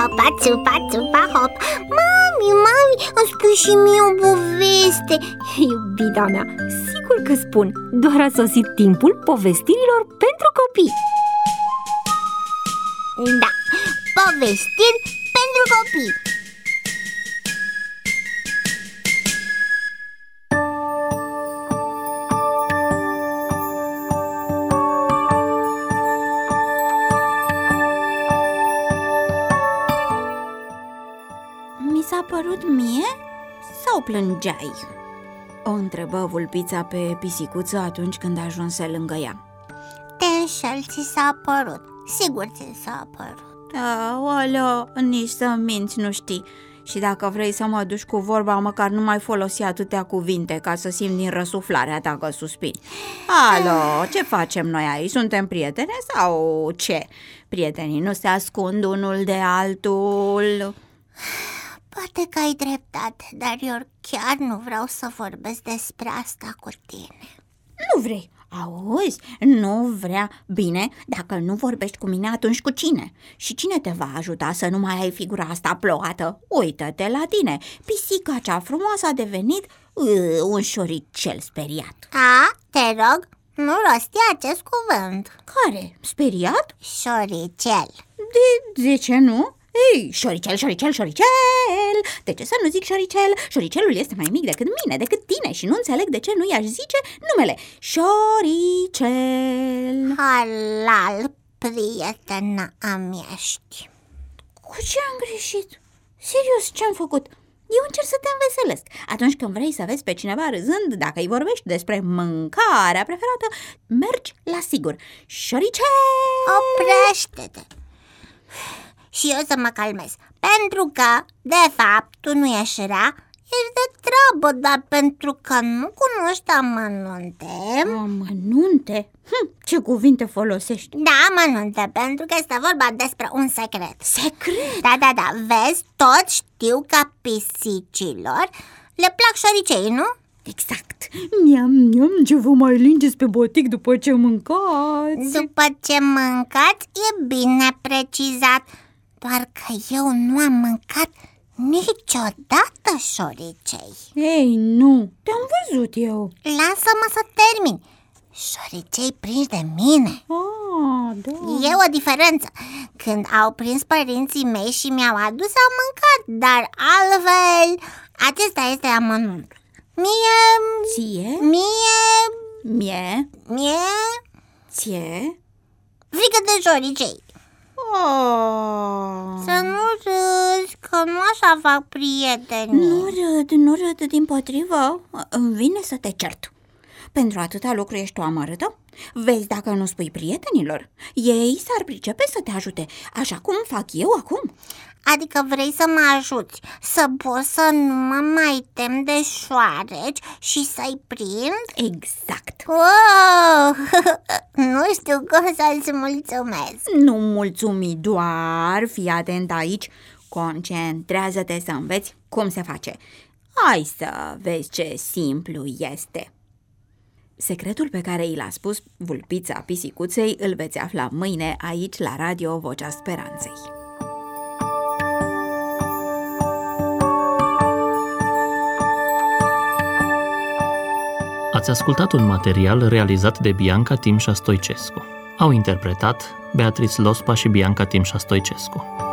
țupa, țupa, țupa, hop. Mami, îmi spui și mie o poveste. Iubita mea, sigur că spun. Doar a sosit timpul povestirilor pentru copii. Da, povestiri pentru copii. Mi s-a părut mie sau plângeai? O întrebă vulpița pe pisicuță atunci când ajunse lângă ea. Te înșel, ți s-a părut. Sigur ți s-a părut. Aoleo, nici să minți nu știi. Și dacă vrei să mă duci cu vorba, măcar nu mai folosi atâtea cuvinte ca să simt din răsuflarea ta că suspini. Alo, ce facem noi aici? Suntem prietene sau ce? Prietenii nu se ascund unul de altul. Poate că ai dreptate, dar eu chiar nu vreau să vorbesc despre asta cu tine. Nu vrei? Auzi, nu vrea. Bine, dacă nu vorbești cu mine, atunci cu cine? Și cine te va ajuta să nu mai ai figura asta plouată? Uită-te la tine. Pisica cea frumoasă a devenit un șoricel speriat. Te rog, nu rosti acest cuvânt. Care? Speriat? Șoricel. De ce nu? Ei, șoricel, șoricel, șoricel! De ce să nu zic șoricel? Șoricelul este mai mic decât mine, decât tine și nu înțeleg de ce nu i-aș zice numele Șoricel. Halal, prietena a-mi ești. Cu ce am greșit? Serios, ce-am făcut? Eu încerc să te înveselesc. Atunci când vrei să vezi pe cineva râzând, dacă îi vorbești despre mâncarea preferată, mergi la sigur. Șoricel! Oprește-te! Și eu să mă calmez, pentru că, de fapt, tu nu ești rea, ești de treabă, dar pentru că nu cunoști amănunte. Amănunte? Ce cuvinte folosești? Da, amănunte, pentru că este vorba despre un secret. Secret? Da, vezi, toți știu că pisicilor le plac șoricei, nu? Exact. Miam, ce vă mai lingeți pe botic după ce mâncați? După ce mâncați, e bine precizat. Doar că eu nu am mâncat niciodată șoricei. Ei, nu, te-am văzut eu. Lasă-mă să termin. Șoricei prinși de mine. Da. E o diferență. Când au prins părinții mei și mi-au adus, am mâncat. Dar altfel, acesta este amănuntul. Ție? Mie Ție? frică de șoricei. Să nu râzi, că nu așa fac prietenii. Nu râd, dimpotrivă. Îmi vine să te cert. Pentru atâta lucru ești o amărâtă? Vezi dacă nu spui prietenilor. Ei s-ar pricepe să te ajute, așa cum fac eu acum. Adică vrei să mă ajuți, să pot să nu mă mai tem de șoareci și să-i prind? Exact. Wow! Nu știu cum să-ți mulțumesc. Nu mulțumi, doar fii atent aici. Concentrează-te să înveți cum se face. Hai să vezi ce simplu este. Secretul pe care i l-a spus vulpița pisicuței îl veți afla mâine aici la Radio Vocea Speranței. Ați ascultat un material realizat de Bianca Timșa Stoicescu. Au interpretat Beatrice Lospa și Bianca Timșa Stoicescu.